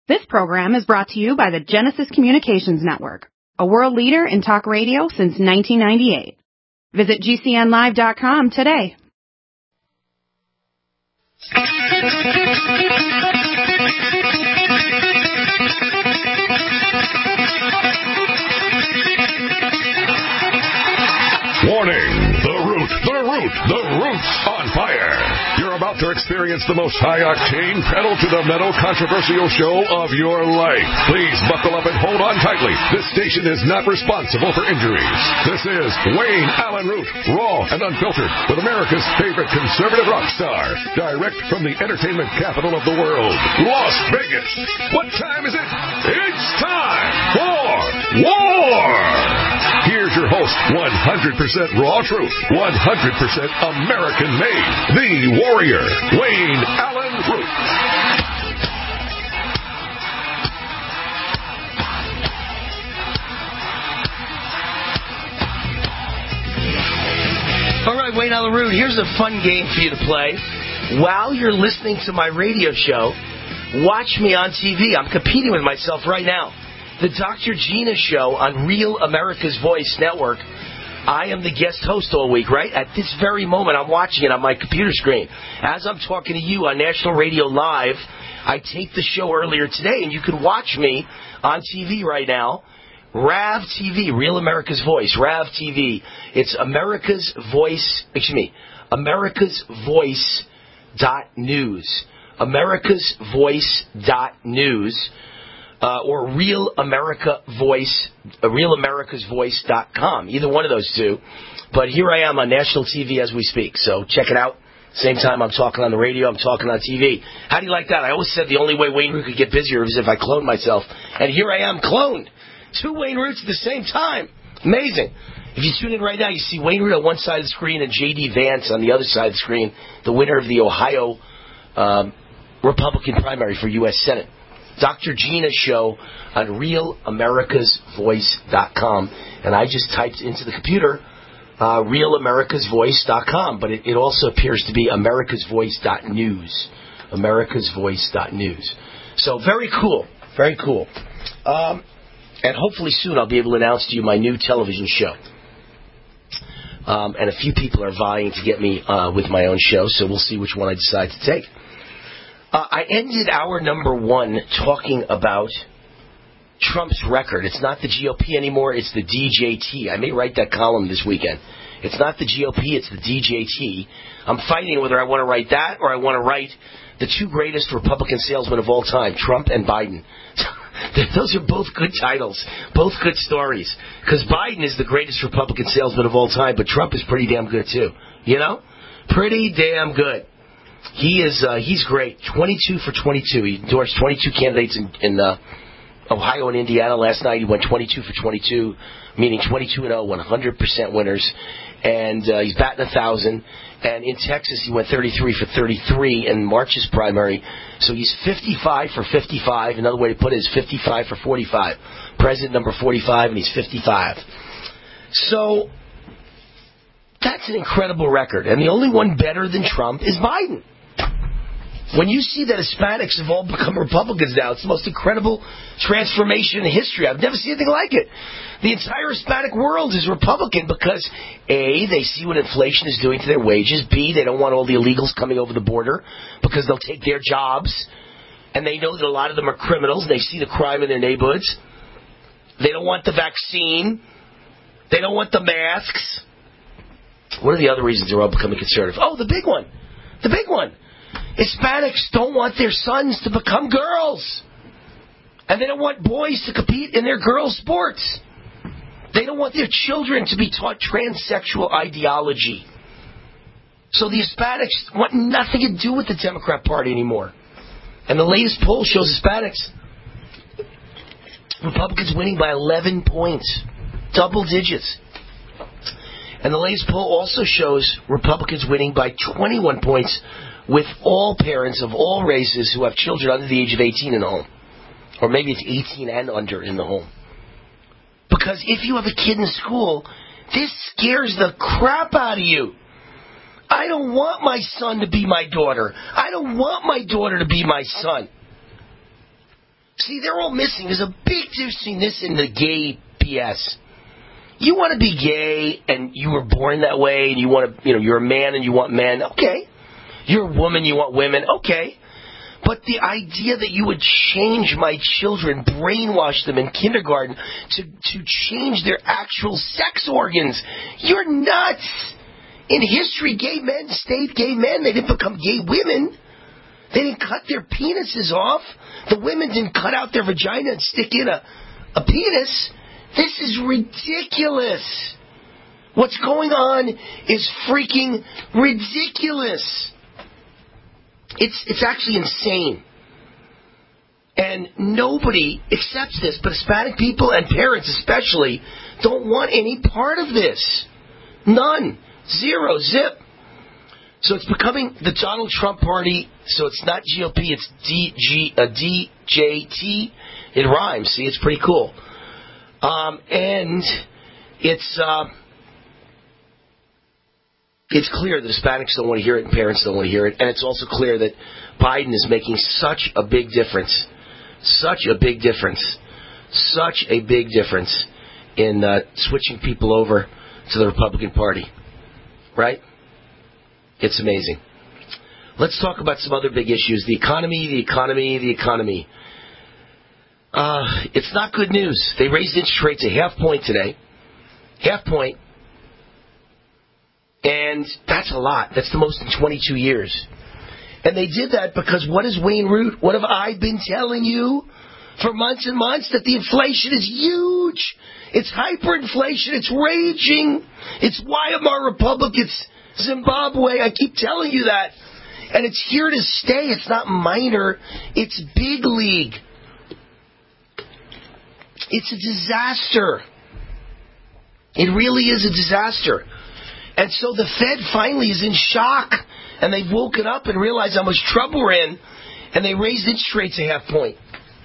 This program is brought to you by the Genesis Communications Network, a world leader in talk radio since 1998. Visit GCNlive.com today. Warning! The root's on fire! You're about to experience the most high-octane, pedal-to-the-metal controversial show of your life. Please buckle up and hold on tightly. This station is not responsible for injuries. This is Wayne Allen Root, raw and unfiltered, with America's favorite conservative rock star. Direct from the entertainment capital of the world, Las Vegas. What time is it? It's time for war! Here's your host, 100% raw truth, 100% American-made, the warrior, Wayne Allen Root. All right, Wayne Allen Root, here's a fun game for you to play. While you're listening to my radio show, watch me on TV. I'm competing with myself right now. The Dr. Gina Show on Real America's Voice Network. I am the guest host all week, right? At this very moment, I'm watching it on my computer screen. As I'm talking to you on National Radio Live, I taped the show earlier today, and you can watch me on TV right now. RAV TV, Real America's Voice, RAV TV. It's America's Voice, AmericasVoice.news. AmericasVoice.news. Or RealAmericasVoice.com. Either one of those two. But here I am on national TV as we speak. So check it out. Same time I'm talking on the radio, I'm talking on TV. How do you like that? I always said the only way Wayne Root could get busier is if I cloned myself. And here I am cloned. Two Wayne Roots at the same time. Amazing. If you tune in right now, you see Wayne Root on one side of the screen and J.D. Vance on the other side of the screen, the winner of the Ohio Republican primary for U.S. Senate. Dr. Gina Show on RealAmericasVoice.com. And I just typed into the computer RealAmericasVoice.com, but it also appears to be AmericasVoice.news. AmericasVoice.news. So very cool. Very cool. And hopefully soon I'll be able to announce to you my new television show. And a few people are vying to get me with my own show, so we'll see which one I decide to take. I ended hour number one talking about Trump's record. It's not the GOP anymore, it's the DJT. I may write that column this weekend. It's not the GOP, it's the DJT. I'm fighting whether I want to write that or I want to write the two greatest Republican salesmen of all time, Trump and Biden. Those are both good titles, both good stories. Because Biden is the greatest Republican salesman of all time, but Trump is pretty damn good too. You know? Pretty damn good. He's great. 22 for 22. He endorsed 22 candidates in Ohio and Indiana last night. He went 22 for 22, meaning 22-0, 100% winners. And he's batting 1,000. And in Texas, he went 33 for 33 in March's primary. So he's 55 for 55. Another way to put it is 55 for 45. President number 45, and he's 55. So that's an incredible record. And the only one better than Trump is Biden. When you see that Hispanics have all become Republicans now, it's the most incredible transformation in history. I've never seen anything like it. The entire Hispanic world is Republican because, A, they see what inflation is doing to their wages. B, they don't want all the illegals coming over the border because they'll take their jobs. And they know that a lot of them are criminals. And they see the crime in their neighborhoods. They don't want the vaccine. They don't want the masks. What are the other reasons they're all becoming conservative? Oh, the big one. The big one. Hispanics don't want their sons to become girls. And they don't want boys to compete in their girls' sports. They don't want their children to be taught transsexual ideology. So the Hispanics want nothing to do with the Democrat Party anymore. And the latest poll shows Hispanics, Republicans winning by 11 points. Double digits. And the latest poll also shows Republicans winning by 21 points with all parents of all races who have children under the age of 18 in the home. Or maybe it's 18 and under in the home. Because if you have a kid in school, this scares the crap out of you. I don't want my son to be my daughter. I don't want my daughter to be my son. See, they're all missing. There's a big difference between this and the gay BS. You want to be gay, and you were born that way, and you want to, you're a man and you want men. Okay. You're a woman, you want women. Okay. But the idea that you would change my children, brainwash them in kindergarten to change their actual sex organs, you're nuts. In history, gay men stayed gay men. They didn't become gay women. They didn't cut their penises off. The women didn't cut out their vagina and stick in a penis. This is ridiculous. What's going on is freaking ridiculous. It's actually insane. And nobody accepts this, but Hispanic people and parents especially don't want any part of this. None. Zero. Zip. So it's becoming the Donald Trump party. So it's not GOP, it's DJT. It rhymes. See, it's pretty cool. And it's clear that Hispanics don't want to hear it and parents don't want to hear it. And it's also clear that Biden is making such a big difference. Such a big difference. Such a big difference in switching people over to the Republican Party. Right? It's amazing. Let's talk about some other big issues. The economy. It's not good news. They raised interest rates a half point today. Half point. And that's a lot. That's the most in 22 years. And they did that because what is Wayne Root? What have I been telling you for months and months? That the inflation is huge. It's hyperinflation. It's raging. It's Weimar Republic. It's Zimbabwe. I keep telling you that. And it's here to stay. It's not minor. It's big league. It's a disaster. It really is a disaster. And so the Fed finally is in shock. And they've woken up and realized how much trouble we're in. And they raised interest rates a half point.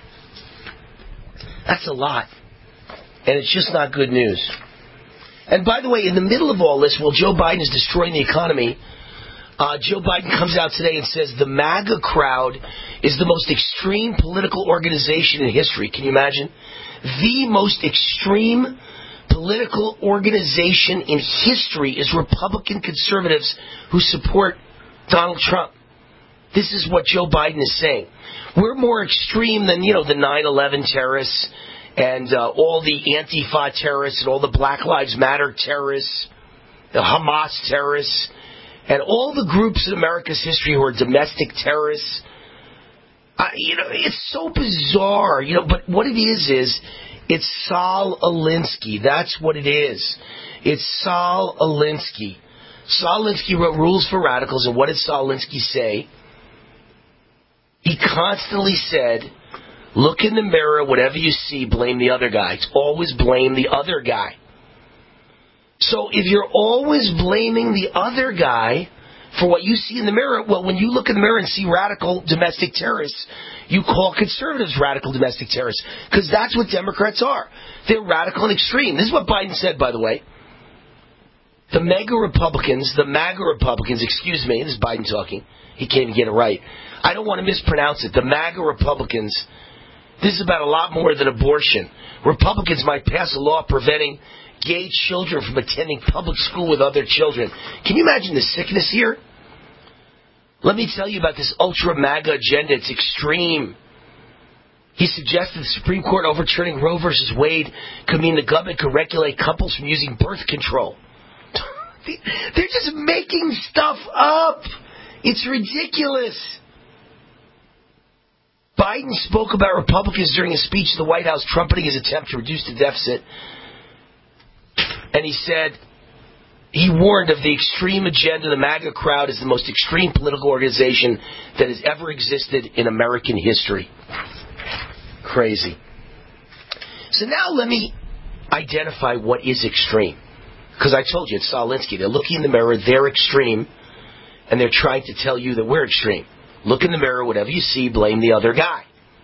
That's a lot. And it's just not good news. And by the way, in the middle of all this, while Joe Biden is destroying the economy, Joe Biden comes out today and says the MAGA crowd is the most extreme political organization in history. Can you imagine? The most extreme political organization in history is Republican conservatives who support Donald Trump. This is what Joe Biden is saying. We're more extreme than, the 9/11 terrorists and all the Antifa terrorists and all the Black Lives Matter terrorists, the Hamas terrorists, and all the groups in America's history who are domestic terrorists. It's so bizarre, but what it is it's Saul Alinsky. That's what it is. It's Saul Alinsky. Saul Alinsky wrote Rules for Radicals, and what did Saul Alinsky say? He constantly said, look in the mirror, whatever you see, blame the other guy. It's always blame the other guy. So if you're always blaming the other guy for what you see in the mirror, well, when you look in the mirror and see radical domestic terrorists, you call conservatives radical domestic terrorists, because that's what Democrats are. They're radical and extreme. This is what Biden said, by the way. The MAGA Republicans, excuse me, this is Biden talking. He can't even get it right. I don't want to mispronounce it. The MAGA Republicans, this is about a lot more than abortion. Republicans might pass a law preventing gay children from attending public school with other children. Can you imagine the sickness here? Let me tell you about this ultra-MAGA agenda. It's extreme. He suggested the Supreme Court overturning Roe versus Wade could mean the government could regulate couples from using birth control. They're just making stuff up. It's ridiculous. Biden spoke about Republicans during a speech at the White House, trumpeting his attempt to reduce the deficit. And he said, he warned of the extreme agenda. The MAGA crowd is the most extreme political organization that has ever existed in American history. Crazy. So now let me identify what is extreme. Because I told you, it's Saul Alinsky. They're looking in the mirror, they're extreme, and they're trying to tell you that we're extreme. Look in the mirror, whatever you see, blame the other guy.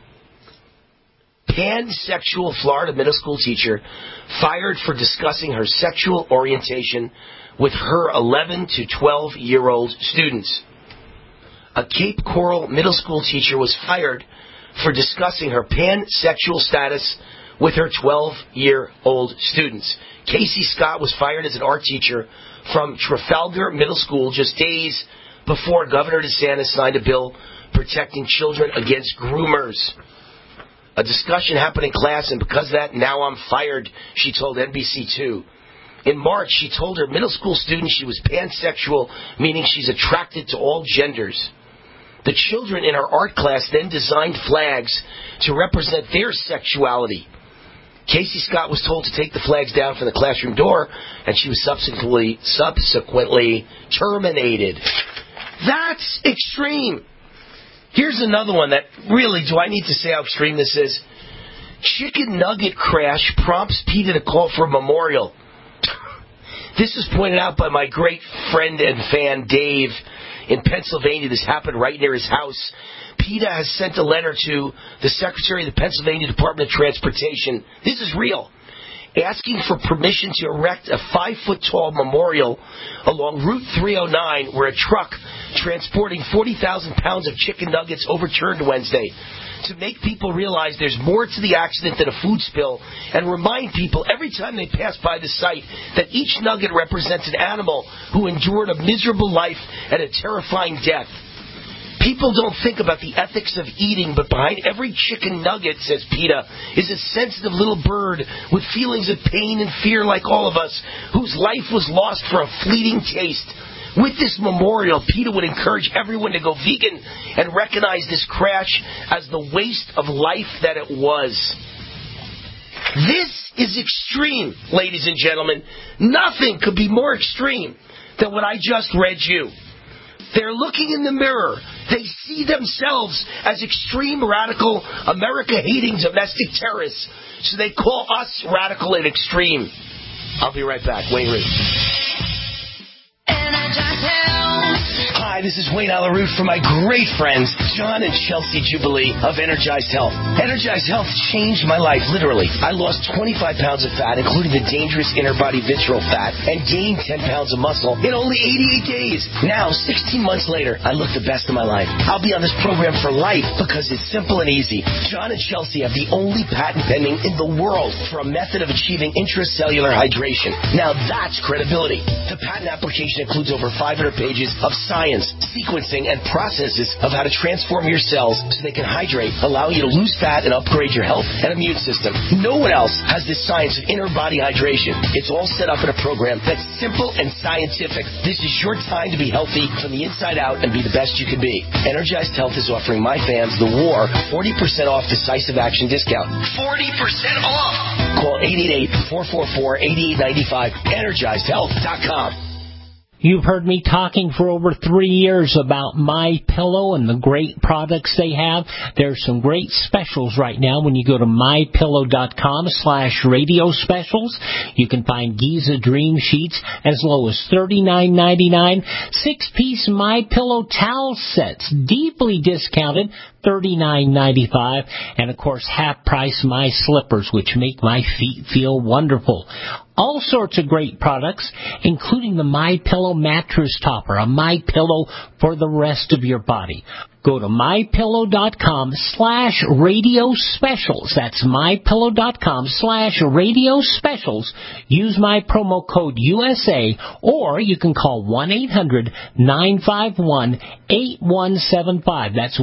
Pansexual Florida middle school teacher fired for discussing her sexual orientation with her 11 to 12-year-old students. A Cape Coral middle school teacher was fired for discussing her pansexual status with her 12-year-old students. Casey Scott was fired as an art teacher from Trafalgar Middle School just days before Governor DeSantis signed a bill protecting children against groomers. A discussion happened in class, and because of that, now I'm fired, she told NBC2. In March, she told her middle school students she was pansexual, meaning she's attracted to all genders. The children in her art class then designed flags to represent their sexuality. Casey Scott was told to take the flags down from the classroom door, and she was subsequently terminated. That's extreme. Here's another one that really, do I need to say how extreme this is? Chicken nugget crash prompts PETA to call for a memorial. This was pointed out by my great friend and fan, Dave, in Pennsylvania. This happened right near his house. PETA has sent a letter to the Secretary of the Pennsylvania Department of Transportation. This is real. Asking for permission to erect a 5-foot-tall memorial along Route 309 where a truck transporting 40,000 pounds of chicken nuggets overturned Wednesday, to make people realize there's more to the accident than a food spill, and remind people every time they pass by the site that each nugget represents an animal who endured a miserable life and a terrifying death. People don't think about the ethics of eating, but behind every chicken nugget, says PETA, is a sensitive little bird with feelings of pain and fear like all of us, whose life was lost for a fleeting taste. With this memorial, PETA would encourage everyone to go vegan and recognize this crash as the waste of life that it was. This is extreme, ladies and gentlemen. Nothing could be more extreme than what I just read you. They're looking in the mirror. They see themselves as extreme, radical, America-hating domestic terrorists. So they call us radical and extreme. I'll be right back. Wayne Root. Hi, this is Wayne Alaroot for my great friends, John and Chelsea Jubilee of Energized Health. Energized Health changed my life, literally. I lost 25 pounds of fat, including the dangerous inner body visceral fat, and gained 10 pounds of muscle in only 88 days. Now, 16 months later, I look the best of my life. I'll be on this program for life because it's simple and easy. John and Chelsea have the only patent pending in the world for a method of achieving intracellular hydration. Now that's credibility. The patent application includes over 500 pages of science, sequencing, and processes of how to transform your cells so they can hydrate, allow you to lose fat, and upgrade your health and immune system. No one else has this science of inner body hydration. It's all set up in a program that's simple and scientific. This is your time to be healthy from the inside out and be the best you can be. Energized Health is offering my fans, The War, 40% off decisive action discount. 40% off! Call 888-444-8895, EnergizedHealth.com. You've heard me talking for over 3 years about MyPillow and the great products they have. There's some great specials right now when you go to mypillow.com/radio specials. You can find Giza Dream Sheets as low as $39.99. 6-piece MyPillow towel sets, deeply discounted, $39.95, and of course half price My Slippers, which make my feet feel wonderful. All sorts of great products, including the MyPillow mattress topper, a MyPillow for the rest of your body. Go to mypillow.com/radio specials. That's mypillow.com/radio specials. Use my promo code USA, or you can call 1-800-951-8175. That's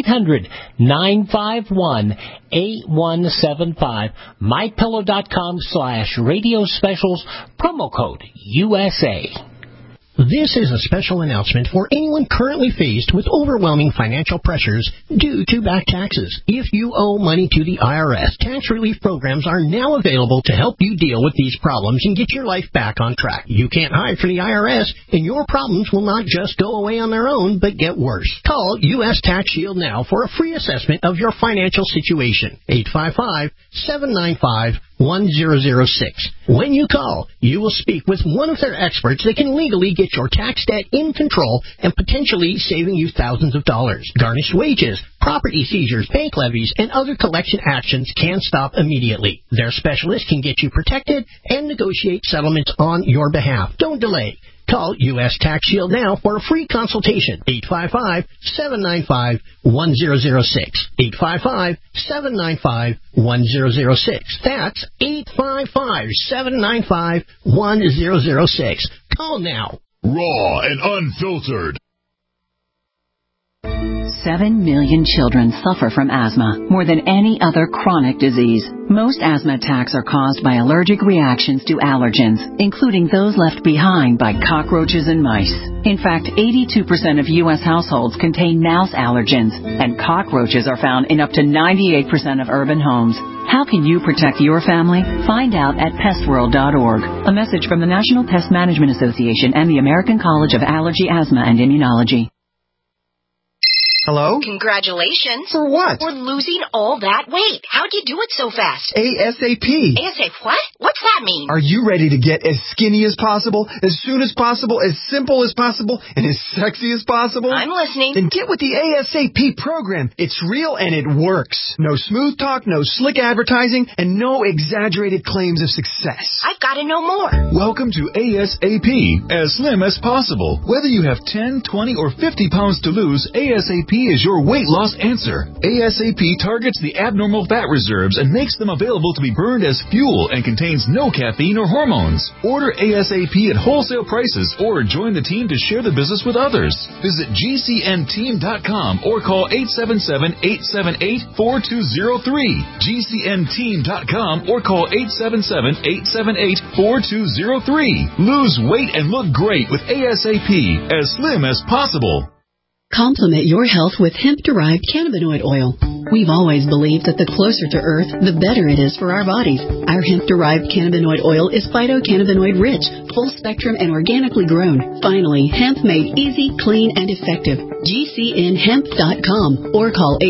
1-800-951-8175. mypillow.com/radio specials, promo code USA. This is a special announcement for anyone currently faced with overwhelming financial pressures due to back taxes. If you owe money to the IRS, tax relief programs are now available to help you deal with these problems and get your life back on track. You can't hide from the IRS, and your problems will not just go away on their own, but get worse. Call U.S. Tax Shield now for a free assessment of your financial situation. 855-795-1006. When you call, you will speak with one of their experts that can legally get your tax debt in control and potentially saving you thousands of dollars. Garnished wages, property seizures, bank levies, and other collection actions can stop immediately. Their specialists can get you protected and negotiate settlements on your behalf. Don't delay. Call U.S. Tax Shield now for a free consultation. 855-795-1006. 855-795-1006. That's 855-795-1006. Call now. Raw and unfiltered. 7 million children suffer from asthma, more than any other chronic disease. Most asthma attacks are caused by allergic reactions to allergens, including those left behind by cockroaches and mice. In fact, 82% of U.S. households contain mouse allergens, and cockroaches are found in up to 98% of urban homes. How can you protect your family? Find out at pestworld.org. A message from the National Pest Management Association and the American College of Allergy, Asthma, and Immunology. Hello? Congratulations. For what? For losing all that weight. How'd you do it so fast? ASAP. ASAP what? What's that mean? Are you ready to get as skinny as possible, as soon as possible, as simple as possible, and as sexy as possible? I'm listening. Then get with the ASAP program. It's real and it works. No smooth talk, no slick advertising, and no exaggerated claims of success. I've got to know more. Welcome to ASAP, as slim as possible. Whether you have 10, 20, or 50 pounds to lose, ASAP is your weight loss answer. ASAP targets the abnormal fat reserves and makes them available to be burned as fuel and contains no caffeine or hormones. Order ASAP at wholesale prices or join the team to share the business with others. Visit GCNteam.com or call 877-878-4203. GCNteam.com or call 877-878-4203. Lose weight and look great with ASAP, as slim as possible. Complement your health with hemp-derived cannabinoid oil. We've always believed that the closer to Earth, the better it is for our bodies. Our hemp-derived cannabinoid oil is phytocannabinoid-rich, full-spectrum, and organically grown. Finally, hemp made easy, clean, and effective. GCNhemp.com or call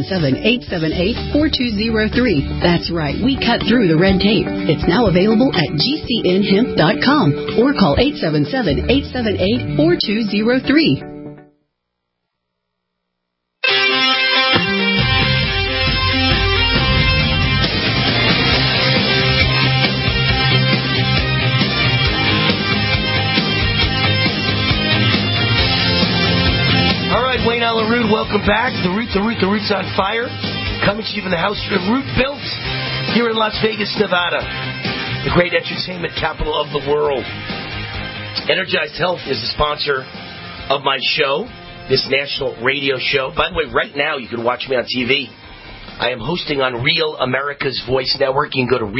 877-878-4203. That's right, we cut through the red tape. It's now available at GCNhemp.com or call 877-878-4203. Wayne Allen Root, welcome back. The Root's on fire. Coming to you from the house the Root built here in Las Vegas, Nevada, the great entertainment capital of the world. Energized Health is the sponsor of my show, this national radio show. By the way, right now you can watch me on TV. I am hosting on Real America's Voice Network. You can go to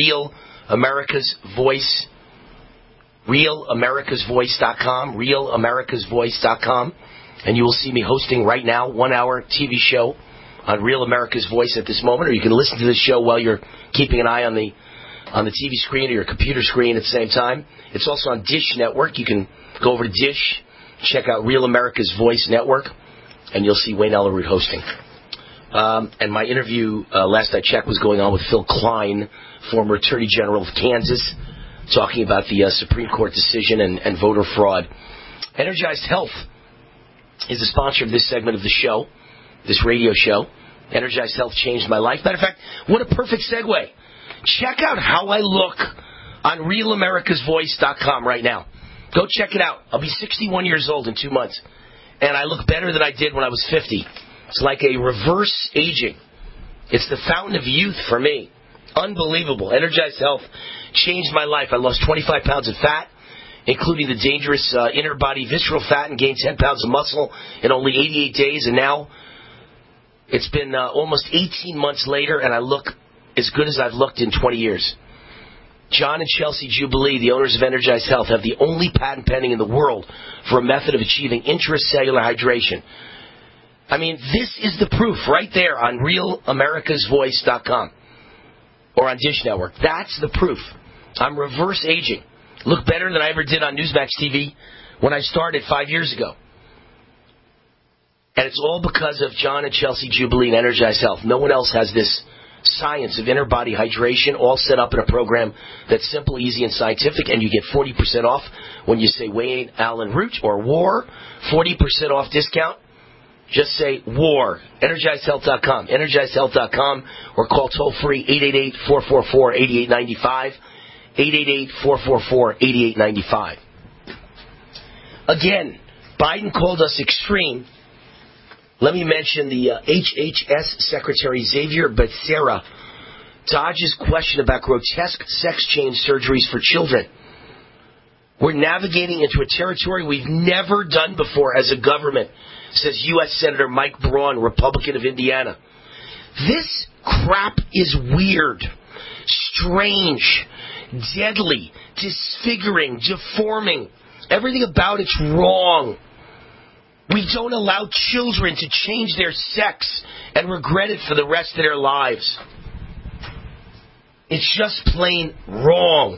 RealAmericasVoice.com, RealAmericasVoice.com. And you will see me hosting right now 1-hour TV show on Real America's Voice at this moment. Or you can listen to this show while you're keeping an eye on the TV screen or your computer screen at the same time. It's also on Dish Network. You can go over to Dish, check out Real America's Voice Network, and you'll see Wayne Allen Root hosting. And my interview, last I checked, was going on with Phil Klein, former Attorney General of Kansas, talking about the Supreme Court decision and voter fraud. Energized Health is the sponsor of this segment of the show, this radio show. Energized Health changed my life. Matter of fact, what a perfect segue. Check out how I look on RealAmericasVoice.com right now. Go check it out. I'll be 61 years old in 2 months, and I look better than I did when I was 50. It's like a reverse aging. It's the fountain of youth for me. Unbelievable. Energized Health changed my life. I lost 25 pounds of fat, including the dangerous inner body visceral fat, and gained 10 pounds of muscle in only 88 days. And now it's been almost 18 months later, and I look as good as I've looked in 20 years. John and Chelsea Jubilee, the owners of Energized Health, have the only patent pending in the world for a method of achieving intracellular hydration. I mean, this is the proof right there on RealAmericasVoice.com or on Dish Network. That's the proof. I'm reverse aging. Look better than I ever did on Newsmax TV when I started 5 years ago. And it's all because of John and Chelsea Jubilee and Energized Health. No one else has this science of inner body hydration all set up in a program that's simple, easy, and scientific. And you get 40% off when you say Wayne Allen Root or WAR. 40% off discount. Just say WAR. EnergizedHealth.com. EnergizedHealth.com or call toll-free 888-444-8895. 888-444-8895. Again, Biden called us extreme. Let me mention the HHS Secretary Xavier Becerra dodges question about grotesque sex change surgeries for children. We're navigating into a territory we've never done before as a government, says U.S. Senator Mike Braun, Republican of Indiana. This crap is weird, strange, deadly, disfiguring, deforming. Everything about it's wrong. We don't allow children to change their sex and regret it for the rest of their lives. It's just plain wrong.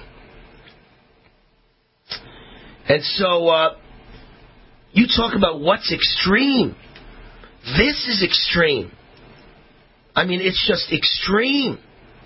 And so, you talk about what's extreme. This is extreme. I mean, it's just extreme.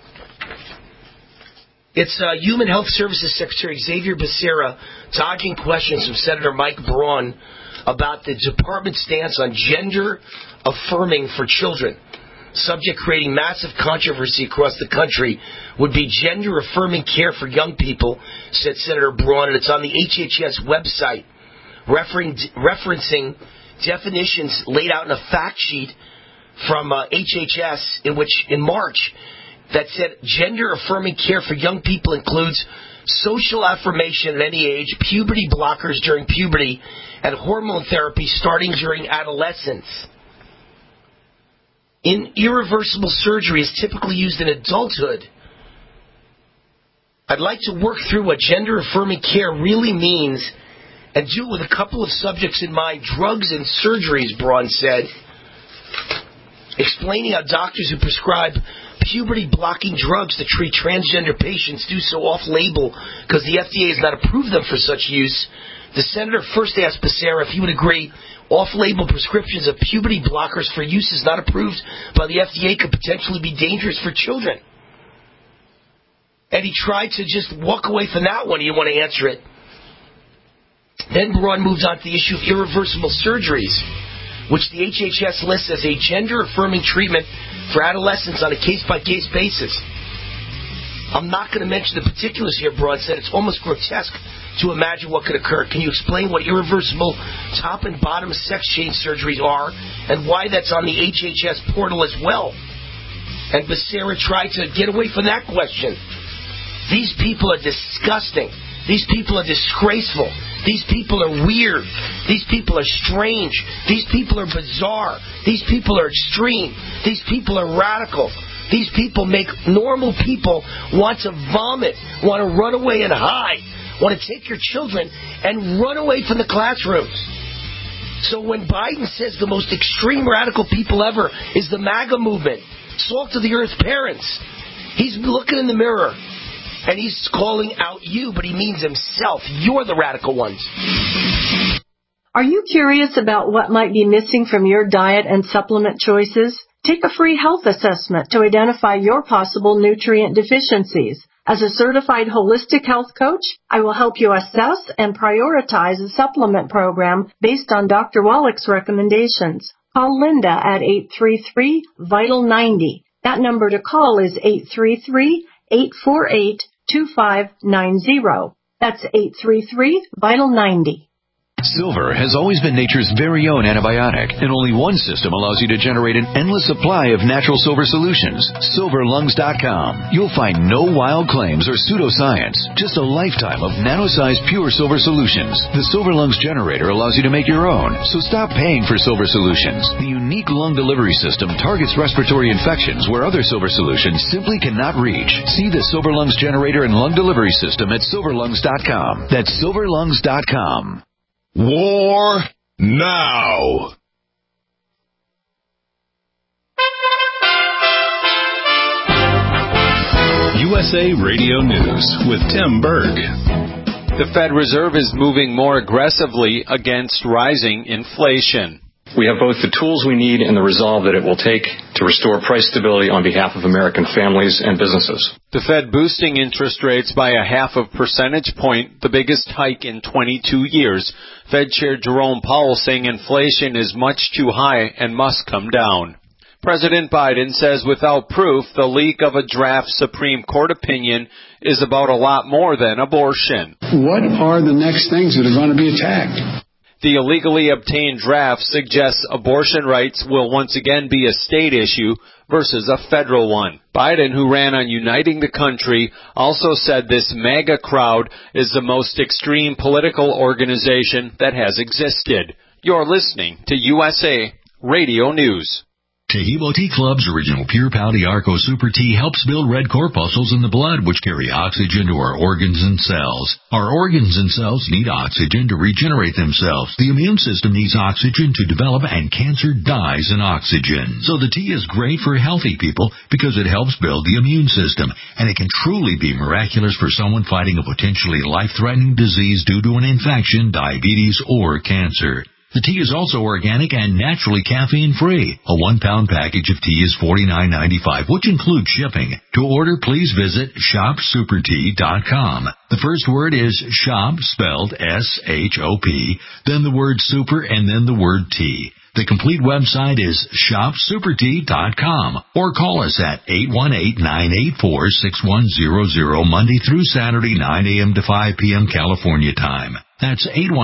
It's Human Health Services Secretary Xavier Becerra dodging questions from Senator Mike Braun about the department's stance on gender affirming for children. Subject creating massive controversy across the country would be gender affirming care for young people, said Senator Braun, and it's on the HHS website, referencing definitions laid out in a fact sheet from HHS in March that said gender affirming care for young people includes social affirmation at any age, puberty blockers during puberty, and hormone therapy starting during adolescence. Irreversible surgery is typically used in adulthood. I'd like to work through what gender-affirming care really means and do it with a couple of subjects in mind. Drugs and surgeries, Braun said, explaining how doctors who prescribe puberty-blocking drugs to treat transgender patients do so off-label because the FDA has not approved them for such use. The senator first asked Becerra if he would agree off-label prescriptions of puberty blockers for uses not approved by the FDA could potentially be dangerous for children. And he tried to just walk away from that one. He didn't want to answer it. Then Braun moved on to the issue of irreversible surgeries, which the HHS lists as a gender-affirming treatment for adolescents on a case-by-case basis. I'm not going to mention the particulars here, Braun said. It's almost grotesque to imagine what could occur. Can you explain what irreversible top and bottom sex change surgeries are and why that's on the HHS portal as well? And Becerra tried to get away from that question. These people are disgusting. These people are disgraceful. These people are weird. These people are strange. These people are bizarre. These people are extreme. These people are radical. These people make normal people want to vomit, want to run away and hide, want to take your children and run away from the classrooms. So when Biden says the most extreme radical people ever is the MAGA movement, salt of the earth parents, he's looking in the mirror and he's calling out you, but he means himself. You're the radical ones. Are you curious about what might be missing from your diet and supplement choices? Take a free health assessment to identify your possible nutrient deficiencies. As a certified holistic health coach, I will help you assess and prioritize a supplement program based on Dr. Wallach's recommendations. Call Linda at 833-VITAL-90. That number to call is 833-848-2590. That's 833-VITAL-90. Silver has always been nature's very own antibiotic, and only one system allows you to generate an endless supply of natural silver solutions. SilverLungs.com. You'll find no wild claims or pseudoscience, just a lifetime of nano-sized pure silver solutions. The Silver Lungs generator allows you to make your own, so stop paying for silver solutions. The unique lung delivery system targets respiratory infections where other silver solutions simply cannot reach. See the Silver Lungs generator and lung delivery system at SilverLungs.com. That's SilverLungs.com. War now. USA Radio News with Tim Berg. The Fed Reserve is moving more aggressively against rising inflation. We have both the tools we need and the resolve that it will take to restore price stability on behalf of American families and businesses. The Fed boosting interest rates by 0.5 percentage point, the biggest hike in 22 years. Fed Chair Jerome Powell saying inflation is much too high and must come down. President Biden says without proof, the leak of a draft Supreme Court opinion is about a lot more than abortion. What are the next things that are going to be attacked? The illegally obtained draft suggests abortion rights will once again be a state issue versus a federal one. Biden, who ran on uniting the country, also said this MAGA crowd is the most extreme political organization that has existed. You're listening to USA Radio News. Tehebo Tea Club's original Pure Pau Arco Super Tea helps build red corpuscles in the blood, which carry oxygen to our organs and cells. Our organs and cells need oxygen to regenerate themselves. The immune system needs oxygen to develop, and cancer dies in oxygen. So the tea is great for healthy people because it helps build the immune system, and it can truly be miraculous for someone fighting a potentially life-threatening disease due to an infection, diabetes, or cancer. The tea is also organic and naturally caffeine-free. A 1-pound package of tea is $49.95, which includes shipping. To order, please visit shopsupertea.com. The first word is shop, spelled S-H-O-P, then the word super, and then the word tea. The complete website is shopsupertea.com, or call us at 818-984-6100 Monday through Saturday, 9 a.m. to 5 p.m. California time. That's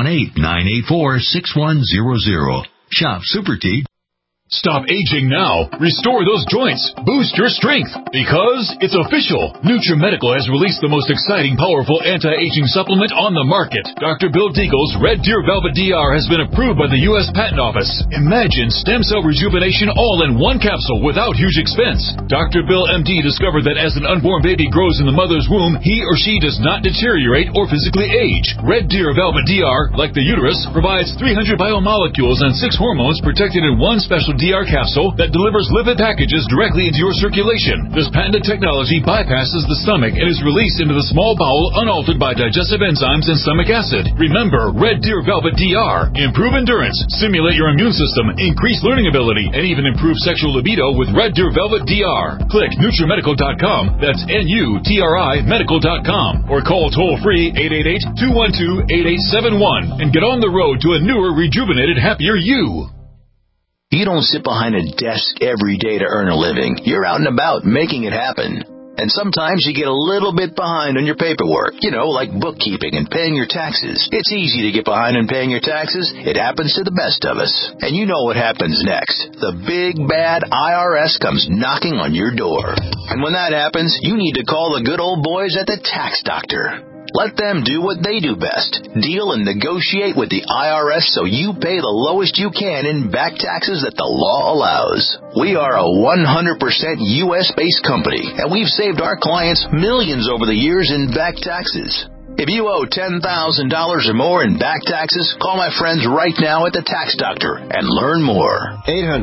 818-984-6100. Shop Super Tea. Stop aging now. Restore those joints. Boost your strength. Because it's official. NutriMedical has released the most exciting, powerful anti-aging supplement on the market. Dr. Bill Deagle's Red Deer Velvet DR has been approved by the U.S. Patent Office. Imagine stem cell rejuvenation all in one capsule without huge expense. Dr. Bill MD discovered that as an unborn baby grows in the mother's womb, he or she does not deteriorate or physically age. Red Deer Velvet DR, like the uterus, provides 300 biomolecules and 6 hormones protected in one special DR capsule that delivers lipid packages directly into your circulation. This patented technology bypasses the stomach and is released into the small bowel unaltered by digestive enzymes and stomach acid. Remember, Red Deer Velvet DR. Improve endurance, stimulate your immune system, increase learning ability, and even improve sexual libido with Red Deer Velvet DR. Click NutriMedical.com, that's N-U-T-R-I Medical.com, or call toll-free 888-212-8871 and get on the road to a newer, rejuvenated, happier you. You don't sit behind a desk every day to earn a living. You're out and about making it happen. And sometimes you get a little bit behind on your paperwork, like bookkeeping and paying your taxes. It's easy to get behind on paying your taxes. It happens to the best of us. And you know what happens next. The big, bad IRS comes knocking on your door. And when that happens, you need to call the good old boys at the Tax Doctor. Let them do what they do best. Deal and negotiate with the IRS so you pay the lowest you can in back taxes that the law allows. We are a 100% U.S.-based company, and we've saved our clients millions over the years in back taxes. If you owe $10,000 or more in back taxes, call my friends right now at the Tax Doctor and learn more.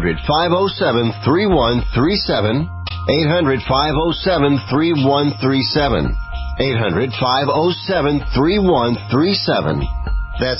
800-507-3137. 800-507-3137. 800-507-3137. That's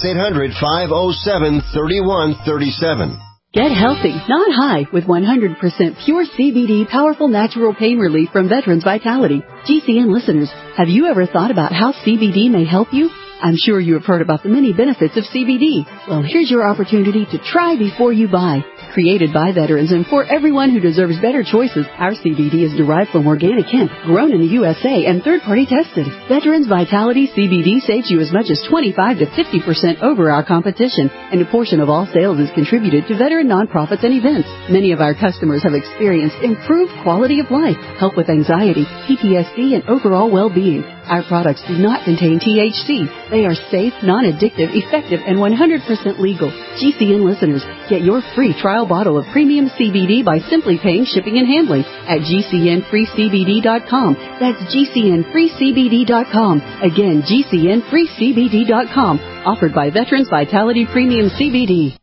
800-507-3137. Get healthy, not high, with 100% pure CBD powerful natural pain relief from Veterans Vitality. GCN listeners, have you ever thought about how CBD may help you? I'm sure you have heard about the many benefits of CBD. Well, here's your opportunity to try before you buy. Created by veterans and for everyone who deserves better choices, our CBD is derived from organic hemp, grown in the USA, and third-party tested. Veterans Vitality CBD saves you as much as 25 to 50% over our competition, and a portion of all sales is contributed to veteran nonprofits and events. Many of our customers have experienced improved quality of life, help with anxiety, PTSD, and overall well-being. Our products do not contain THC. They are safe, non-addictive, effective, and 100% legal. GCN listeners, get your free trial bottle of premium CBD by simply paying shipping and handling at GCNFreeCBD.com. That's GCNFreeCBD.com. Again, GCNFreeCBD.com. Offered by Veterans Vitality Premium CBD.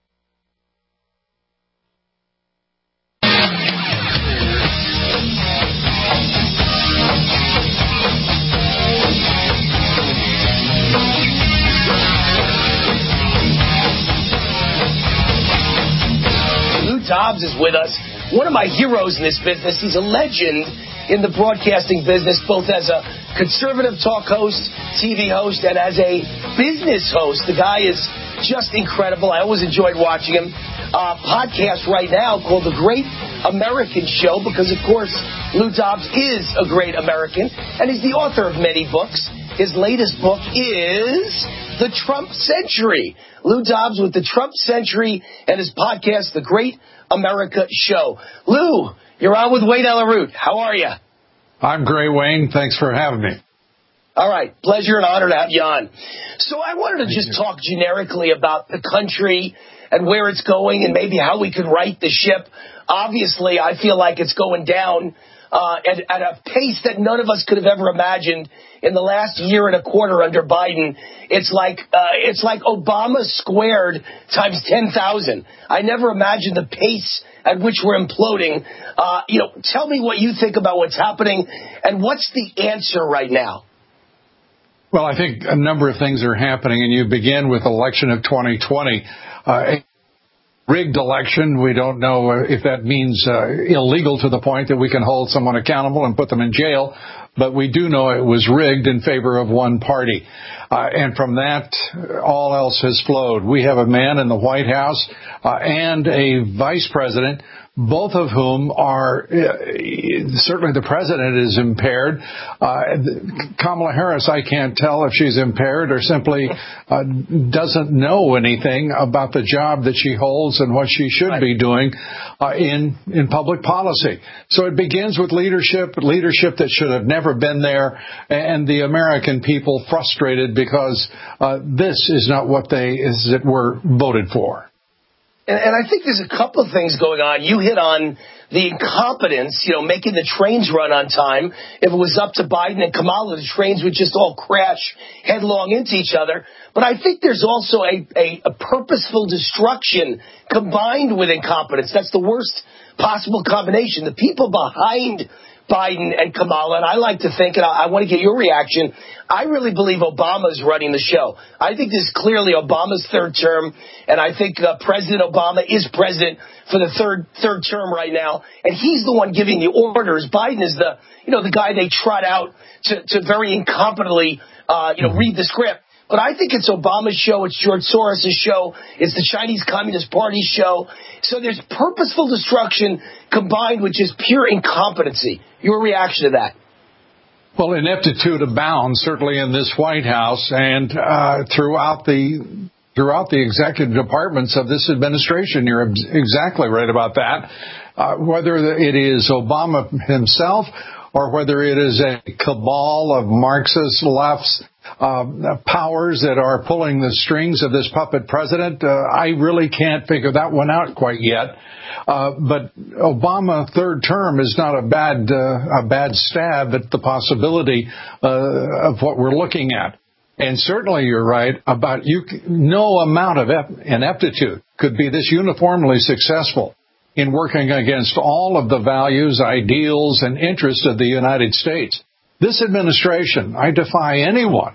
Dobbs is with us, one of my heroes in this business. He's a legend in the broadcasting business, both as a conservative talk host, TV host, and as a business host. The guy is just incredible. I always enjoyed watching him. Podcast right now called The Great American Show, because, of course, Lou Dobbs is a great American, and he's the author of many books. His latest book is the Trump Century. Lou Dobbs with the Trump Century and his podcast, The Great America Show. Lou, you're on with Wayne Allyn Root. How are you? I'm great, Wayne. Thanks for having me. All right. Pleasure and honor to have you on. So I wanted to just talk generically about the country and where it's going and maybe how we could right the ship. Obviously, I feel like it's going down at a pace that none of us could have ever imagined in the last year and a quarter under Biden. It's like Obama squared times 10,000. I never imagined the pace at which we're imploding. Tell me what you think about what's happening and what's the answer right now. Well, I think a number of things are happening, and you begin with election of 2020. A rigged election, we don't know if that means illegal to the point that we can hold someone accountable and put them in jail, but we do know it was rigged in favor of one party. And from that, all else has flowed. We have a man in the White House and a vice president, both of whom are, certainly the president is impaired. Kamala Harris, I can't tell if she's impaired or simply doesn't know anything about the job that she holds and what she should be doing in public policy. So it begins with leadership that should have never been there, and the American people frustrated because this is not what they, as it were, voted for. And I think there's a couple of things going on. You hit on the incompetence, making the trains run on time. If it was up to Biden and Kamala, the trains would just all crash headlong into each other. But I think there's also a purposeful destruction combined with incompetence. That's the worst possible combination. The people behind Biden and Kamala, and I like to think, and I want to get your reaction, I really believe Obama's running the show. I think this is clearly Obama's third term, and I think President Obama is president for the third term right now, and he's the one giving the orders. Biden is the guy they trot out to very incompetently, read the script. But I think it's Obama's show, it's George Soros' show, it's the Chinese Communist Party's show. So there's purposeful destruction combined with just pure incompetency. Your reaction to that? Well, ineptitude abounds, certainly in this White House and throughout the executive departments of this administration. You're exactly right about that. Whether it is Obama himself or whether it is a cabal of Marxist lefts, powers that are pulling the strings of this puppet president, I really can't figure that one out quite yet. But Obama third term is not a bad stab at the possibility of what we're looking at. And certainly you're right about no amount of ineptitude could be this uniformly successful in working against all of the values, ideals, and interests of the United States. This administration, I defy anyone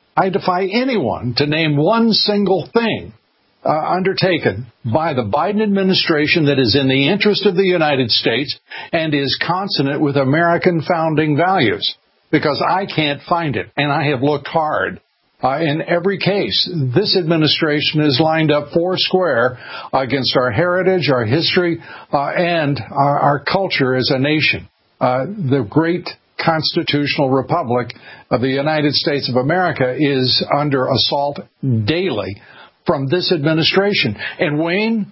to name one single thing undertaken by the Biden administration that is in the interest of the United States and is consonant with American founding values, because I can't find it, and I have looked hard. In every case, this administration is lined up four square against our heritage, our history, and our culture as a nation. The great constitutional republic of the United States of America is under assault daily from this administration. And Wayne,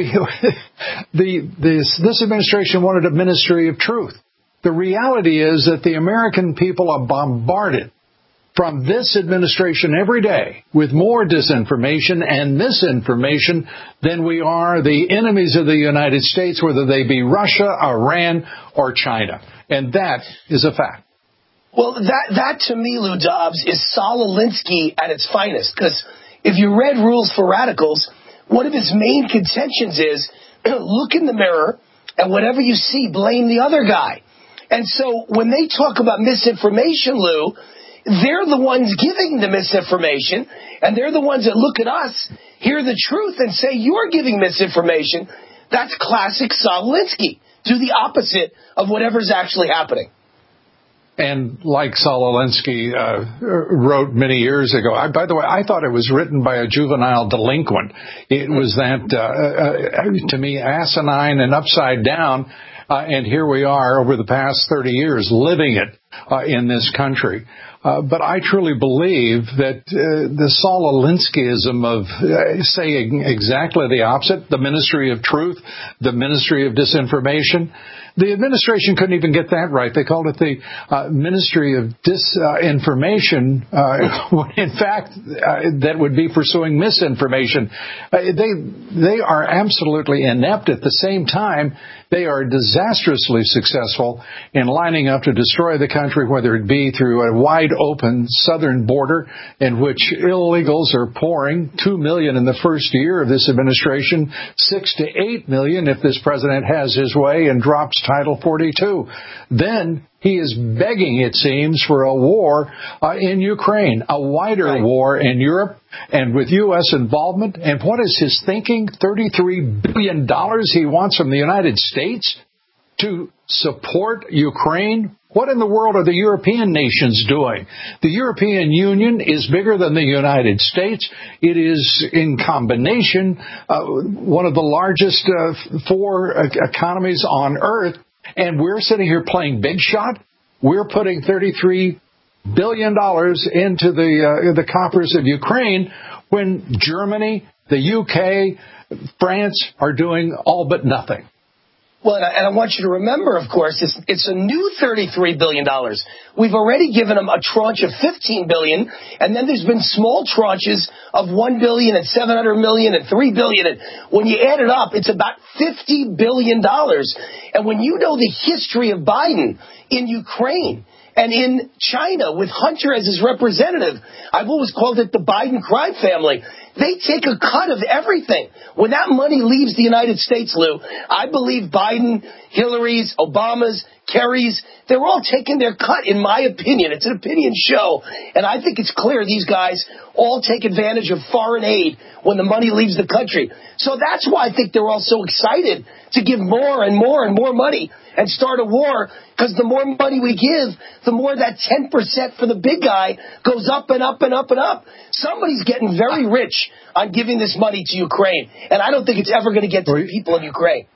this administration wanted a ministry of truth. The reality is that the American people are bombarded from this administration every day with more disinformation and misinformation than we are the enemies of the United States, whether they be Russia, Iran, or China. And that is a fact. Well, that to me, Lou Dobbs, is Saul Alinsky at its finest. Because if you read Rules for Radicals, one of his main contentions is look in the mirror and whatever you see, blame the other guy. And so when they talk about misinformation, Lou, they're the ones giving the misinformation, and they're the ones that look at us, hear the truth, and say, you're giving misinformation. That's classic Saul Alinsky. Do the opposite of whatever's actually happening. And like Saul Alinsky wrote many years ago, by the way, I thought it was written by a juvenile delinquent. It was that, to me, asinine and upside down. And here we are over the past 30 years living it. in this country. But I truly believe that the Saul Alinskyism of saying exactly the opposite, the Ministry of Truth, the Ministry of Disinformation, the administration couldn't even get that right. They called it the Ministry of Disinformation, when in fact that would be pursuing misinformation. They are absolutely inept. At the same time, they are disastrously successful in lining up to destroy the country, whether it be through a wide open southern border in which illegals are pouring, 2 million in the first year of this administration, 6 to 8 million if this president has his way and drops Title 42. Then he is begging, it seems, for a war in Ukraine, a wider war in Europe, and with U.S. involvement. And what is his thinking? $33 billion he wants from the United States to support Ukraine? What in the world are the European nations doing? The European Union is bigger than the United States. It is, in combination, one of the largest four economies on earth. And we're sitting here playing big shot. We're putting $33 billion into the coffers of Ukraine when Germany, the UK, France are doing all but nothing. Well, and I want you to remember, of course, it's a new $33 billion. We've already given them a tranche of $15 billion, and then there's been small tranches of $1 billion and $700 million and $3 billion. And when you add it up, it's about $50 billion. And when you know the history of Biden in Ukraine and in China with Hunter as his representative, I've always called it the Biden crime family. They take a cut of everything. When that money leaves the United States, Lou, I believe Biden, Hillary's, Obama's, Kerry's, they're all taking their cut, in my opinion. It's an opinion show. And I think it's clear these guys all take advantage of foreign aid when the money leaves the country. So that's why I think they're all so excited to give more and more and more money and start a war, because the more money we give, the more that 10% for the big guy goes up and up and up and up. Somebody's getting very rich on giving this money to Ukraine, and I don't think it's ever going to get to the people of Ukraine.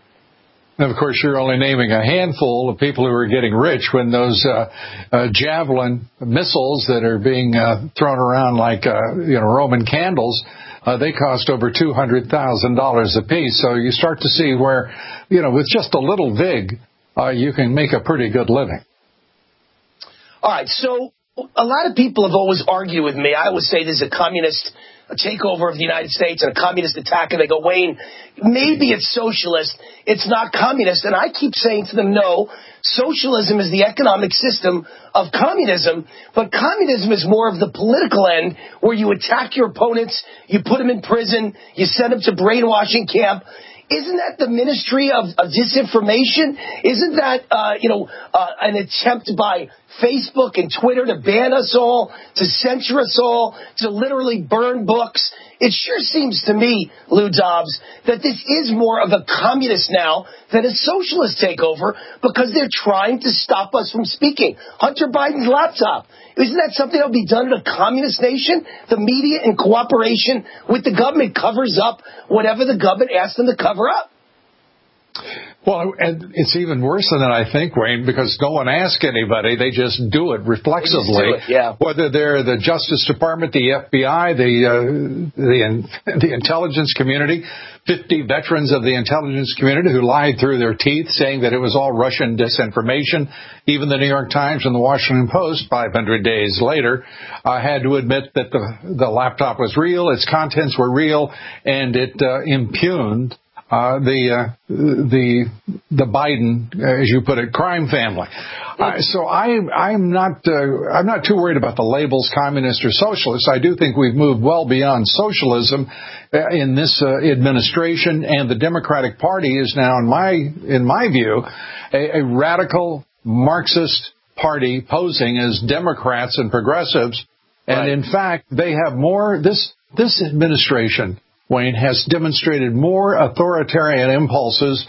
And, of course, you're only naming a handful of people who are getting rich when those Javelin missiles that are being thrown around like Roman candles, they cost over $200,000 a piece. So you start to see where, with just a little VIG, you can make a pretty good living. All right, so a lot of people have always argued with me. I always say there's a communist takeover of the United States and a communist attack, and they go, Wayne, maybe it's socialist, it's not communist. And I keep saying to them, no, socialism is the economic system of communism, but communism is more of the political end, where you attack your opponents, you put them in prison, you send them to brainwashing camp. Isn't that the ministry of disinformation? Isn't that, an attempt by Facebook and Twitter to ban us all, to censor us all, to literally burn books? It sure seems to me, Lou Dobbs, that this is more of a communist now than a socialist takeover, because they're trying to stop us from speaking. Hunter Biden's laptop. Isn't that something that will be done in a communist nation? The media, in cooperation with the government, covers up whatever the government asks them to cover up. Well, and it's even worse than that, I think, Wayne, because no one asks anybody. They just do it reflexively. They just do it, yeah. Whether they're the Justice Department, the FBI, the intelligence community, 50 veterans of the intelligence community who lied through their teeth saying that it was all Russian disinformation. Even the New York Times and the Washington Post, 500 days later, had to admit that the laptop was real, its contents were real, and it impugned the Biden, as you put it, crime family. So I'm not too worried about the labels communist or socialist. I do think we've moved well beyond socialism in this administration, and the Democratic Party is now, in my view, a radical Marxist party posing as Democrats and progressives. And in fact, they have more. This administration, Wayne, has demonstrated more authoritarian impulses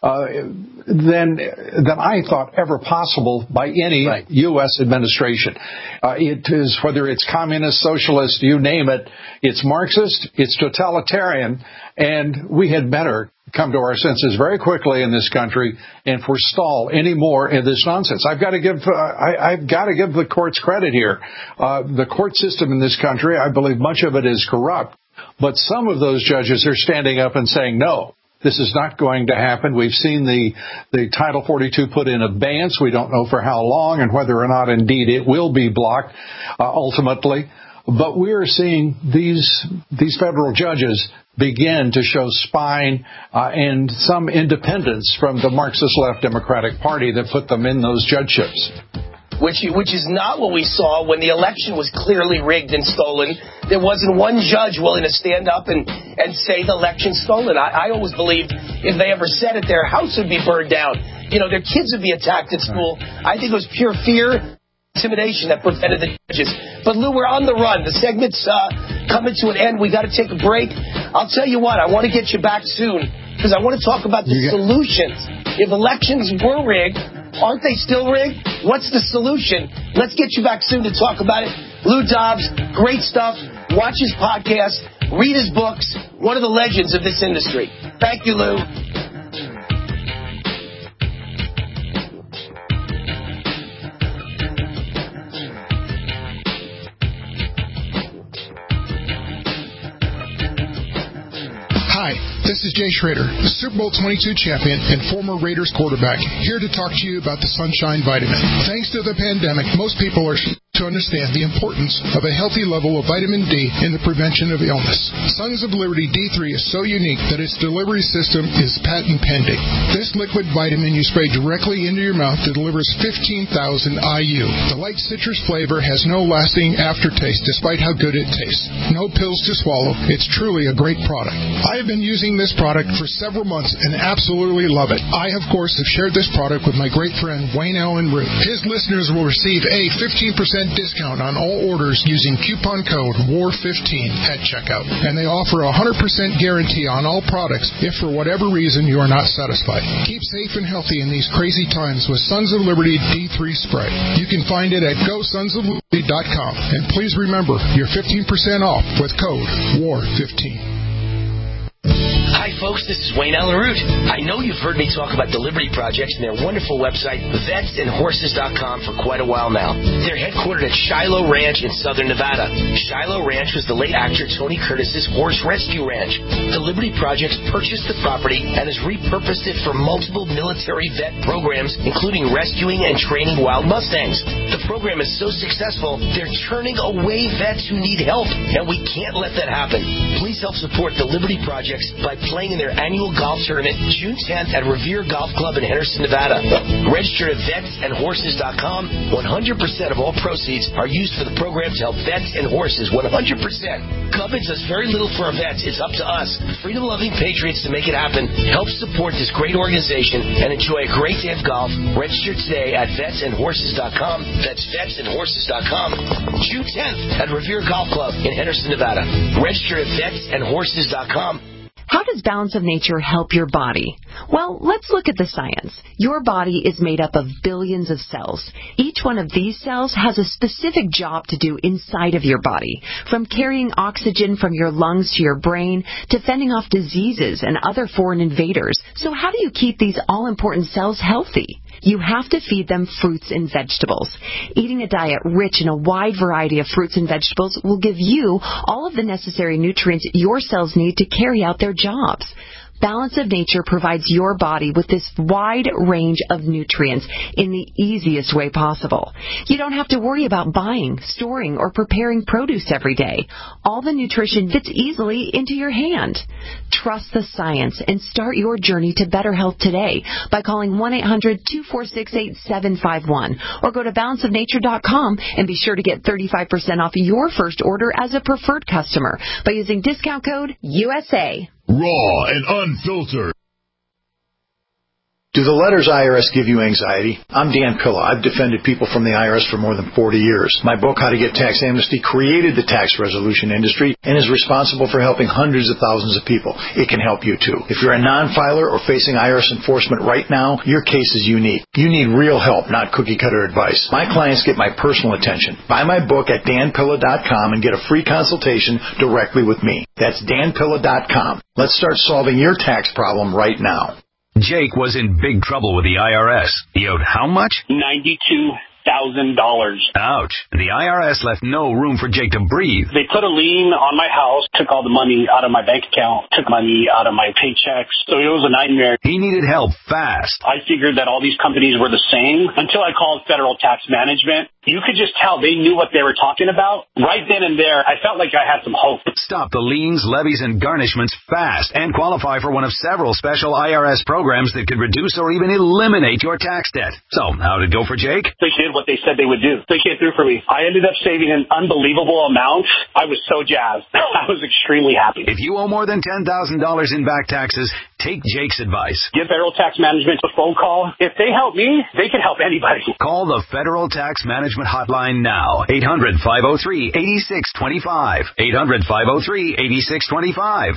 than I thought ever possible by any U.S. administration. It is, whether it's communist, socialist, you name it, it's Marxist, it's totalitarian, and we had better come to our senses very quickly in this country and forestall any more of this nonsense. I've got to give the courts credit here. The court system in this country, I believe much of it is corrupt, but some of those judges are standing up and saying, no, this is not going to happen. We've seen the Title 42 put in abeyance. We don't know for how long and whether or not indeed it will be blocked ultimately. But we are seeing these federal judges begin to show spine and some independence from the Marxist left Democratic Party that put them in those judgeships. Which is not what we saw when the election was clearly rigged and stolen. There wasn't one judge willing to stand up and say the election's stolen. I always believed if they ever said it, their house would be burned down. Their kids would be attacked at school. I think it was pure fear, intimidation that prevented the judges. But Lou, we're on the run. The segment's coming to an end. We got to take a break. I'll tell you what, I want to get you back soon because I want to talk about the solutions. If elections were rigged, aren't they still rigged? What's the solution? Let's get you back soon to talk about it. Lou Dobbs, great stuff. Watch his podcast. Read his books. One of the legends of this industry. Thank you, Lou. Hi, this is Jay Schrader, the Super Bowl 22 champion and former Raiders quarterback, here to talk to you about the Sunshine Vitamin. Thanks to the pandemic, most people are to understand the importance of a healthy level of vitamin D in the prevention of illness. Sons of Liberty D3 is so unique that its delivery system is patent pending. This liquid vitamin you spray directly into your mouth delivers 15,000 IU. The light citrus flavor has no lasting aftertaste despite how good it tastes. No pills to swallow. It's truly a great product. I have been using this product for several months and absolutely love it. I, of course, have shared this product with my great friend Wayne Allen Root. His listeners will receive a 15% discount on all orders using coupon code WAR15 at checkout. And they offer a 100% guarantee on all products if for whatever reason you are not satisfied. Keep safe and healthy in these crazy times with Sons of Liberty D3 Spray. You can find it at GoSonsOfLiberty.com. And please remember, you're 15% off with code WAR15. Hi, folks. This is Wayne Allen Root. I know you've heard me talk about the Liberty Project and their wonderful website, VetsandHorses.com, for quite a while now. They're headquartered at Shiloh Ranch in southern Nevada. Shiloh Ranch was the late actor Tony Curtis's horse rescue ranch. The Liberty Project purchased the property and has repurposed it for multiple military vet programs, including rescuing and training wild Mustangs. The program is so successful, they're turning away vets who need help, and we can't let that happen. Please help support the Liberty Project by playing in their annual golf tournament June 10th at Revere Golf Club in Henderson, Nevada. Register at VetsandHorses.com. 100% of all proceeds are used for the program to help vets and horses. 100%. Government does very little for our vets. It's up to us, freedom-loving patriots, to make it happen. Help support this great organization and enjoy a great day of golf. Register today at VetsandHorses.com. That's VetsandHorses.com. June 10th at Revere Golf Club in Henderson, Nevada. Register at VetsandHorses.com. How does Balance of Nature help your body? Well, let's look at the science. Your body is made up of billions of cells. Each one of these cells has a specific job to do inside of your body, from carrying oxygen from your lungs to your brain to fending off diseases and other foreign invaders. So how do you keep these all-important cells healthy? You have to feed them fruits and vegetables. Eating a diet rich in a wide variety of fruits and vegetables will give you all of the necessary nutrients your cells need to carry out their jobs. Balance of Nature provides your body with this wide range of nutrients in the easiest way possible. You don't have to worry about buying, storing, or preparing produce every day. All the nutrition fits easily into your hand. Trust the science and start your journey to better health today by calling 1-800-246-8751 or go to balanceofnature.com and be sure to get 35% off your first order as a preferred customer by using discount code USA. Raw and unfiltered. Do the letters IRS give you anxiety? I'm Dan Pilla. I've defended people from the IRS for more than 40 years. My book, How to Get Tax Amnesty, created the tax resolution industry and is responsible for helping hundreds of thousands of people. It can help you too. If you're a non-filer or facing IRS enforcement right now, your case is unique. You need real help, not cookie-cutter advice. My clients get my personal attention. Buy my book at danpilla.com and get a free consultation directly with me. That's danpilla.com. Let's start solving your tax problem right now. Jake was in big trouble with the IRS. He owed how much? $92,000. Ouch. The IRS left no room for Jake to breathe. They put a lien on my house, took all the money out of my bank account, took money out of my paychecks. So it was a nightmare. He needed help fast. I figured that all these companies were the same until I called Federal Tax Management. You could just tell they knew what they were talking about. Right then and there, I felt like I had some hope. Stop the liens, levies, and garnishments fast and qualify for one of several special IRS programs that could reduce or even eliminate your tax debt. So, how did it go for Jake? They did what they said they would do. They came through for me. I ended up saving an unbelievable amount. I was so jazzed. I was extremely happy. If you owe more than $10,000 in back taxes, take Jake's advice. Give Federal Tax Management a phone call. If they help me, they can help anybody. Call the Federal Tax Management hotline now. 800-503-8625. 800-503-8625.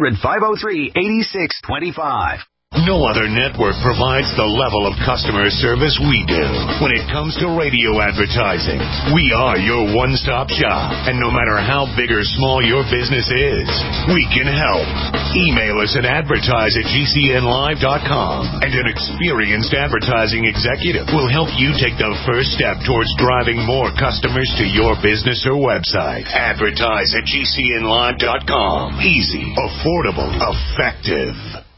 800-503-8625. No other network provides the level of customer service we do. When it comes to radio advertising, we are your one-stop shop. And no matter how big or small your business is, we can help. Email us at advertise@gcnlive.com, and an experienced advertising executive will help you take the first step towards driving more customers to your business or website. Advertise@gcnlive.com. Easy, affordable, effective.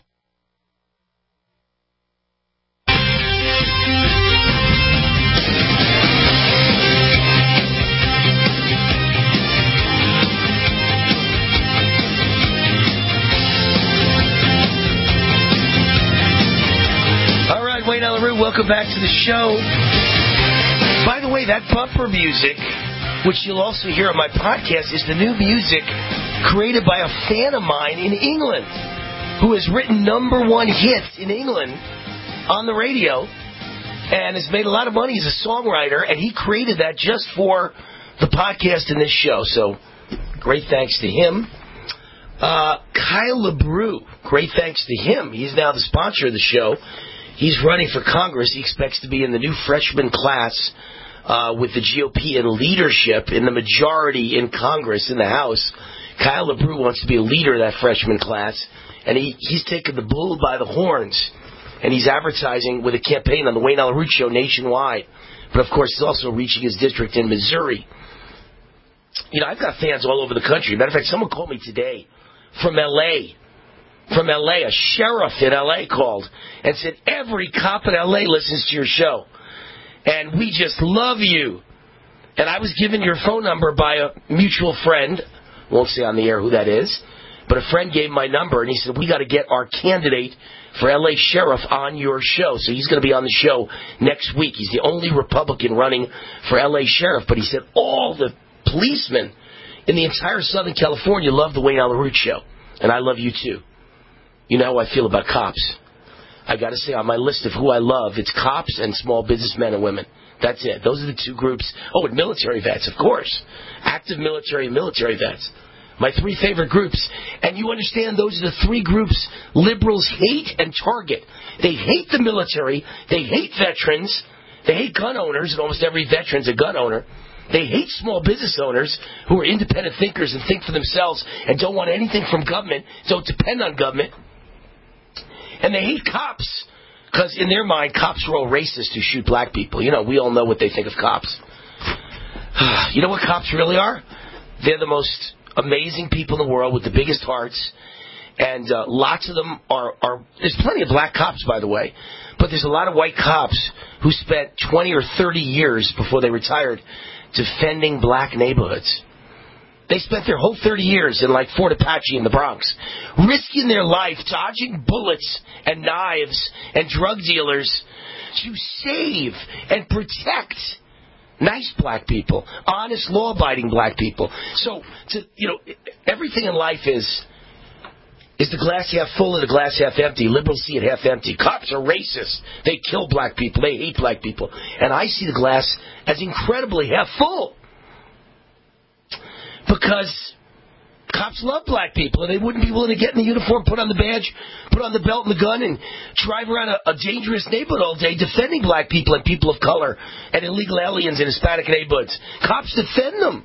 Wayne Allyn Root, welcome back to the show. By the way, that bumper music, which you'll also hear on my podcast, is the new music created by a fan of mine in England who has written #1 hits in England on the radio and has made a lot of money as a songwriter, and he created that just for the podcast and this show. So great thanks to him. Kyle LeBrew, great thanks to him. He's now the sponsor of the show. He's running for Congress. He expects to be in the new freshman class with the GOP in leadership, in the majority in Congress, in the House. Kyle LeBrew wants to be a leader of that freshman class, and he's taken the bull by the horns, and he's advertising with a campaign on the Wayne Allyn Root Show nationwide. But, of course, he's also reaching his district in Missouri. You know, I've got fans all over the country. Matter of fact, someone called me today from L.A., a sheriff in L.A. called and said, every cop in L.A. listens to your show, and we just love you. And I was given your phone number by a mutual friend. Won't say on the air who that is, but a friend gave my number, and he said, we got to get our candidate for L.A. sheriff on your show. So he's going to be on the show next week. He's the only Republican running for L.A. sheriff, but he said all the policemen in the entire Southern California love the Wayne Allyn Root Show, and I love you too. You know how I feel about cops. I got to say, on my list of who I love, it's cops and small businessmen and women. That's it. Those are the two groups. Oh, and military vets, of course. Active military and military vets. My 3 favorite groups. And you understand those are the 3 groups liberals hate and target. They hate the military. They hate veterans. They hate gun owners, and almost every veteran's a gun owner. They hate small business owners who are independent thinkers and think for themselves and don't want anything from government, don't depend on government. And they hate cops because, in their mind, cops are all racist who shoot black people. You know, we all know what they think of cops. You know what cops really are? They're the most amazing people in the world with the biggest hearts. And lots of them are there's plenty of black cops, by the way. But there's a lot of white cops who spent 20 or 30 years before they retired defending black neighborhoods. They spent their whole 30 years in, like, Fort Apache in the Bronx, risking their life, dodging bullets and knives and drug dealers to save and protect nice black people, honest, law-abiding black people. So, everything in life is Is the glass half full or the glass half empty? Liberals see it half empty. Cops are racist. They kill black people. They hate black people. And I see the glass as incredibly half full. Because cops love black people, and they wouldn't be willing to get in the uniform, put on the badge, put on the belt and the gun, and drive around a dangerous neighborhood all day defending black people and people of color and illegal aliens in Hispanic neighborhoods. Cops defend them.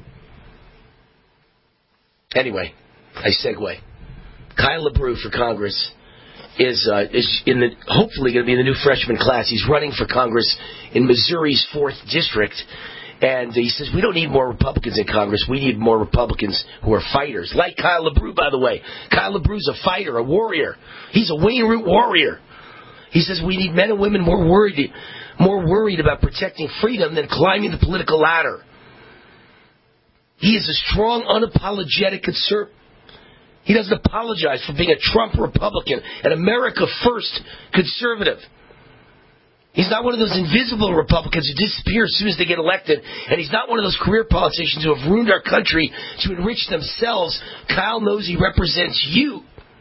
Anyway, I segue. Kyle LaBrue for Congress is hopefully going to be in the new freshman class. He's running for Congress in Missouri's 4th District. And he says, we don't need more Republicans in Congress. We need more Republicans who are fighters. Like Kyle LaBrue, by the way. Kyle LaBrue's a fighter, a warrior. He's a Wayne Root warrior. He says we need men and women more worried about protecting freedom than climbing the political ladder. He is a strong, unapologetic conservative. He doesn't apologize for being a Trump Republican, an America First conservative. He's not one of those invisible Republicans who disappear as soon as they get elected. And he's not one of those career politicians who have ruined our country to enrich themselves. Kyle knows he represents you.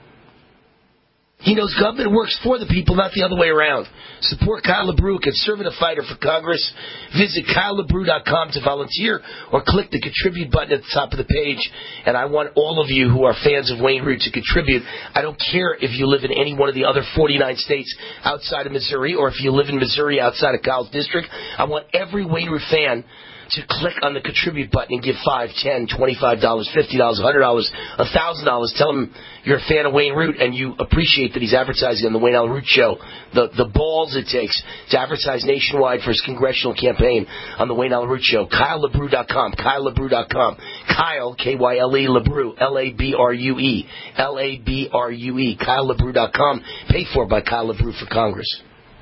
He knows government works for the people, not the other way around. Support Kyle LaBrue, a conservative fighter for Congress. Visit KyleLaBrue.com to volunteer or click the contribute button at the top of the page. And I want all of you who are fans of Wayne Root to contribute. I don't care if you live in any one of the other 49 states outside of Missouri or if you live in Missouri outside of Kyle's district. I want every Wayne Root fan to click on the contribute button and give $5, $10, $25, $50, $100, $1,000. Tell him you're a fan of Wayne Root and you appreciate that he's advertising on the Wayne Allen Root Show. The balls it takes to advertise nationwide for his congressional campaign on the Wayne Allen Root Show. KyleLaBrue.com. KyleLaBrue.com. Kyle, K-Y-L-E, LaBrue, L-A-B-R-U-E. L-A-B-R-U-E. KyleLaBrue.com. Paid for by Kyle LaBrue for Congress.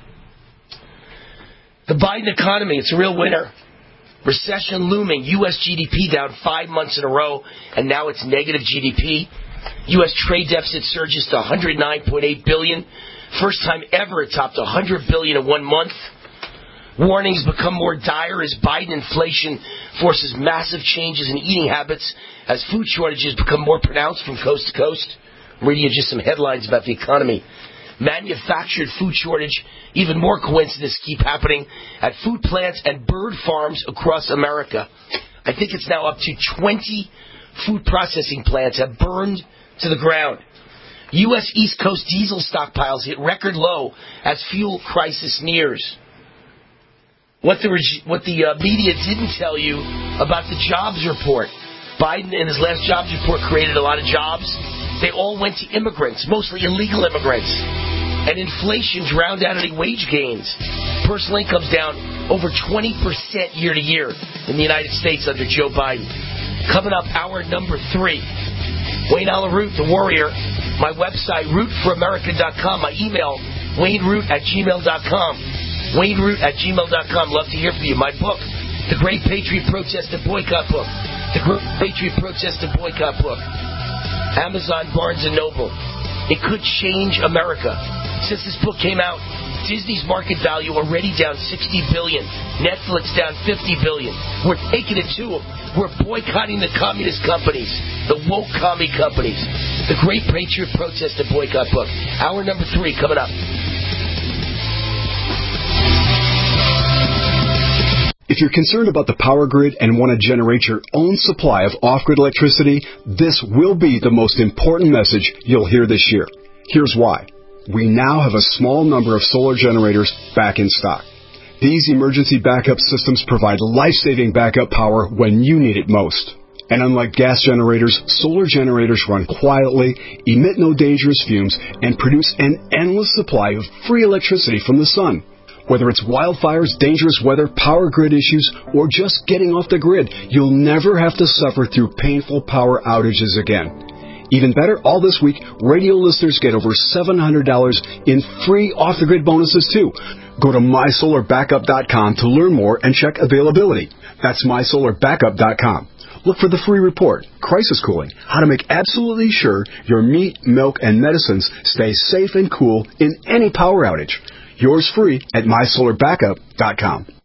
The Biden economy, it's a real winner. Recession looming. U.S. GDP down 5 months in a row, and now it's negative GDP. U.S. trade deficit surges to $109.8 billion. First time ever it topped $100 billion in 1 month. Warnings become more dire as Biden inflation forces massive changes in eating habits as food shortages become more pronounced from coast to coast. I'm reading you just some headlines about the economy. Manufactured food shortage, even more coincidences keep happening at food plants and bird farms across America. I think it's now up to 20 food processing plants have burned to the ground. U.S. East Coast diesel stockpiles hit record low as fuel crisis nears. What the media didn't tell you about the jobs report. Biden in his last jobs report created a lot of jobs. They all went to immigrants, mostly illegal immigrants. And inflation drowned out any wage gains. Personal income's down over 20% year to year in the United States under Joe Biden. Coming up, hour number 3. Wayne Allen Root, the warrior. My website, rootforamerica.com. My email, wayneroot@gmail.com. wayneroot@gmail.com. Love to hear from you. My book, The Great Patriot Protest and Boycott Book. The Great Patriot Protest and Boycott Book. Amazon, Barnes & Noble. It could change America. Since this book came out, Disney's market value already down $60 billion. Netflix down $50 billion. We're taking it to them. We're boycotting the communist companies, the woke commie companies. The Great Patriot Protest and Boycott Book. Hour number 3 coming up. If you're concerned about the power grid and want to generate your own supply of off-grid electricity, this will be the most important message you'll hear this year. Here's why. We now have a small number of solar generators back in stock. These emergency backup systems provide life-saving backup power when you need it most. And unlike gas generators, solar generators run quietly, emit no dangerous fumes, and produce an endless supply of free electricity from the sun. Whether it's wildfires, dangerous weather, power grid issues, or just getting off the grid, you'll never have to suffer through painful power outages again. Even better, all this week, radio listeners get over $700 in free off-the-grid bonuses, too. Go to MySolarBackup.com to learn more and check availability. That's MySolarBackup.com. Look for the free report, Crisis Cooling, how to make absolutely sure your meat, milk, and medicines stay safe and cool in any power outage. Yours free at MySolarBackup.com.